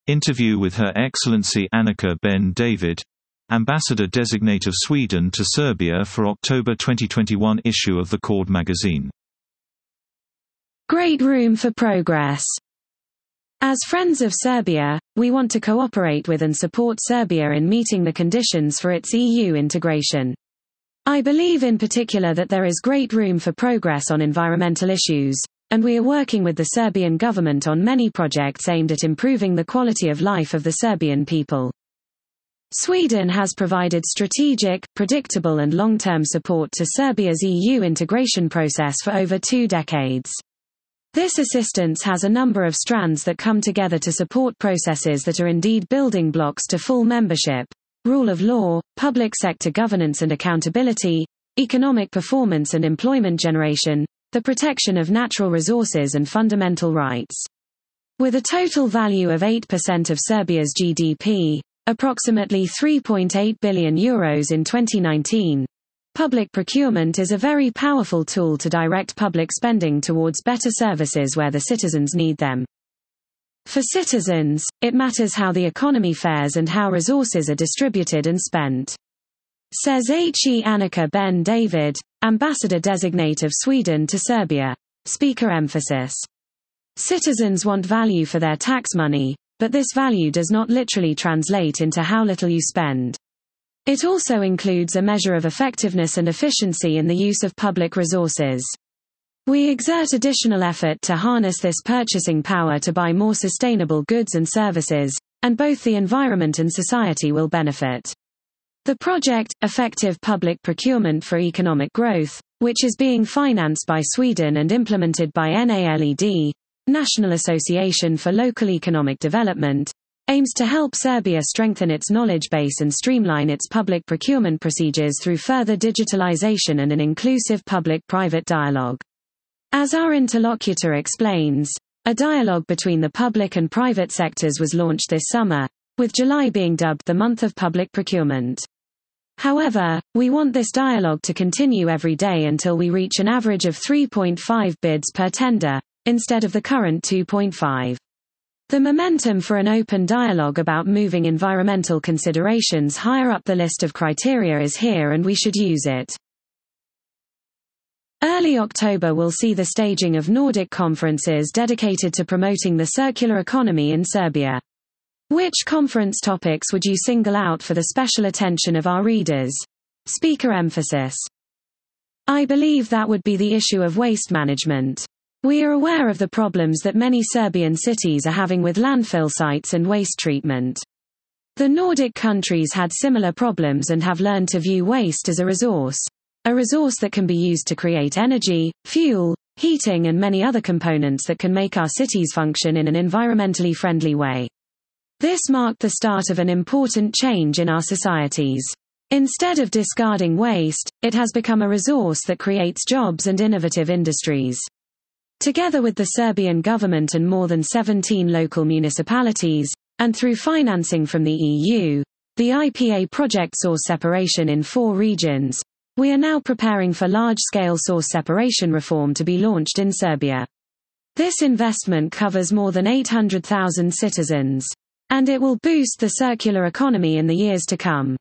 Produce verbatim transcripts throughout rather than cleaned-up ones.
Interview with Her Excellency Annika Ben David, Ambassador-designate of Sweden to Serbia for October twenty twenty-one issue of the Cord magazine. Great room for progress. As friends of Serbia, we want to cooperate with and support Serbia in meeting the conditions for its E U integration. I believe in particular that there is great room for progress on environmental issues, and we are working with the Serbian government on many projects aimed at improving the quality of life of the Serbian people. Sweden has provided strategic, predictable and long-term support to Serbia's E U integration process for over two decades. This assistance has a number of strands that come together to support processes that are indeed building blocks to full membership: rule of law, public sector governance and accountability, economic performance and employment generation, the protection of natural resources and fundamental rights. With a total value of eight percent of Serbia's G D P, approximately three point eight billion euros in twenty nineteen, public procurement is a very powerful tool to direct public spending towards better services where the citizens need them. For citizens, it matters how the economy fares and how resources are distributed and spent. Says H E Annika Ben David, Ambassador-designate of Sweden to Serbia. Speaker emphasis. Citizens want value for their tax money, but this value does not literally translate into how little you spend. It also includes a measure of effectiveness and efficiency in the use of public resources. We exert additional effort to harness this purchasing power to buy more sustainable goods and services, and both the environment and society will benefit. The project, Effective Public Procurement for Economic Growth, which is being financed by Sweden and implemented by NALED, National Association for Local Economic Development, aims to help Serbia strengthen its knowledge base and streamline its public procurement procedures through further digitalization and an inclusive public-private dialogue. As our interlocutor explains, a dialogue between the public and private sectors was launched this summer, with July being dubbed the month of public procurement. However, we want this dialogue to continue every day until we reach an average of three point five bids per tender, instead of the current two point five. The momentum for an open dialogue about moving environmental considerations higher up the list of criteria is here, and we should use it. Early October will see the staging of Nordic conferences dedicated to promoting the circular economy in Serbia. Which conference topics would you single out for the special attention of our readers? Speaker emphasis. I believe that would be the issue of waste management. We are aware of the problems that many Serbian cities are having with landfill sites and waste treatment. The Nordic countries had similar problems and have learned to view waste as a resource. A resource that can be used to create energy, fuel, heating and many other components that can make our cities function in an environmentally friendly way. This marked the start of an important change in our societies. Instead of discarding waste, it has become a resource that creates jobs and innovative industries. Together with the Serbian government and more than seventeen local municipalities, and through financing from the E U, the I P A project source separation in four regions, we are now preparing for large-scale source separation reform to be launched in Serbia. This investment covers more than eight hundred thousand citizens. And it will boost the circular economy in the years to come.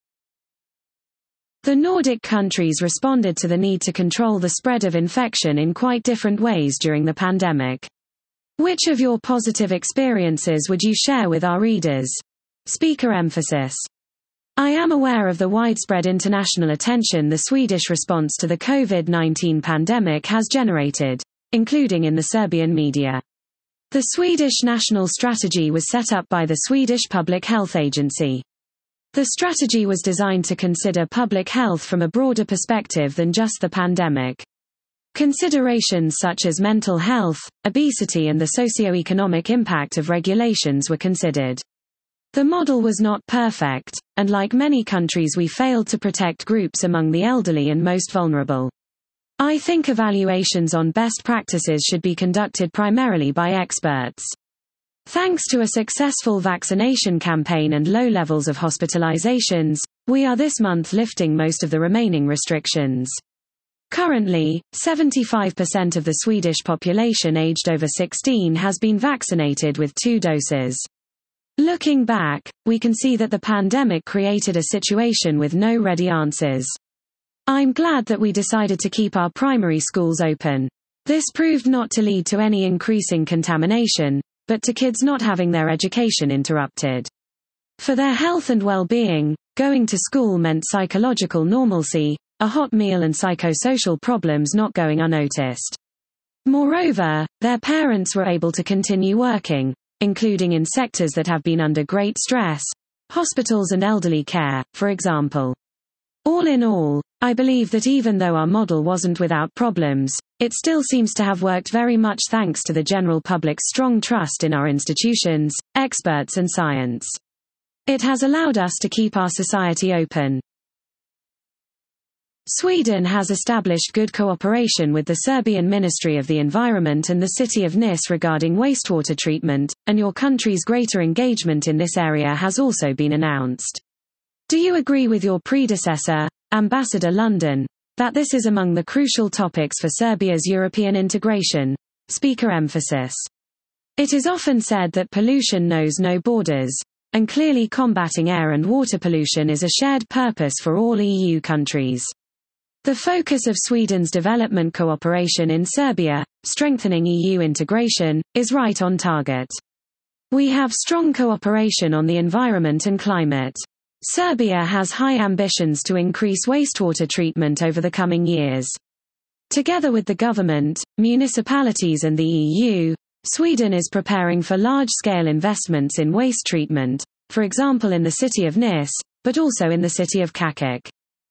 The Nordic countries responded to the need to control the spread of infection in quite different ways during the pandemic. Which of your positive experiences would you share with our readers? Speaker emphasis. I am aware of the widespread international attention the Swedish response to the COVID nineteen pandemic has generated, including in the Serbian media. The Swedish national strategy was set up by the Swedish Public Health Agency. The strategy was designed to consider public health from a broader perspective than just the pandemic. Considerations such as mental health, obesity and the socio-economic impact of regulations were considered. The model was not perfect, and like many countries we failed to protect groups among the elderly and most vulnerable. I think evaluations on best practices should be conducted primarily by experts. Thanks to a successful vaccination campaign and low levels of hospitalizations, we are this month lifting most of the remaining restrictions. Currently, seventy-five percent of the Swedish population aged over sixteen has been vaccinated with two doses. Looking back, we can see that the pandemic created a situation with no ready answers. I'm glad that we decided to keep our primary schools open. This proved not to lead to any increasing contamination, but to kids not having their education interrupted. For their health and well-being, going to school meant psychological normalcy, a hot meal and psychosocial problems not going unnoticed. Moreover, their parents were able to continue working, including in sectors that have been under great stress, hospitals and elderly care, for example. All in all, I believe that even though our model wasn't without problems, it still seems to have worked very much thanks to the general public's strong trust in our institutions, experts and science. It has allowed us to keep our society open. Sweden has established good cooperation with the Serbian Ministry of the Environment and the city of Nis regarding wastewater treatment, and your country's greater engagement in this area has also been announced. Do you agree with your predecessor, Ambassador London, that this is among the crucial topics for Serbia's European integration? Speaker emphasis. It is often said that pollution knows no borders, and clearly combating air and water pollution is a shared purpose for all E U countries. The focus of Sweden's development cooperation in Serbia, strengthening E U integration, is right on target. We have strong cooperation on the environment and climate. Serbia has high ambitions to increase wastewater treatment over the coming years. Together with the government, municipalities and the E U, Sweden is preparing for large-scale investments in waste treatment, for example in the city of Nis, but also in the city of Kakak.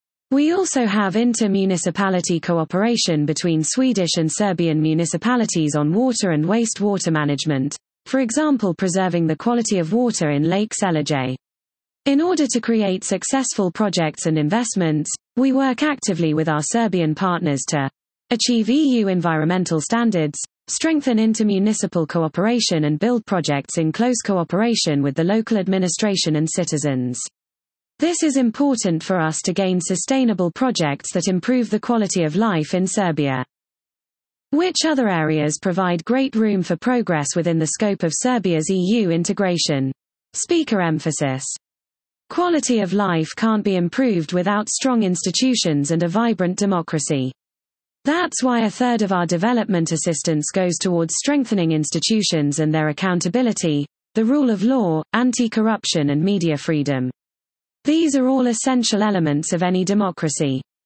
We also have inter-municipality cooperation between Swedish and Serbian municipalities on water and wastewater management, for example preserving the quality of water in Lake Selije. In order to create successful projects and investments, we work actively with our Serbian partners to achieve E U environmental standards, strengthen intermunicipal cooperation and build projects in close cooperation with the local administration and citizens. This is important for us to gain sustainable projects that improve the quality of life in Serbia. Which other areas provide great room for progress within the scope of Serbia's E U integration? Speaker emphasis. Quality of life can't be improved without strong institutions and a vibrant democracy. That's why a third of our development assistance goes towards strengthening institutions and their accountability, the rule of law, anti-corruption and media freedom. These are all essential elements of any democracy.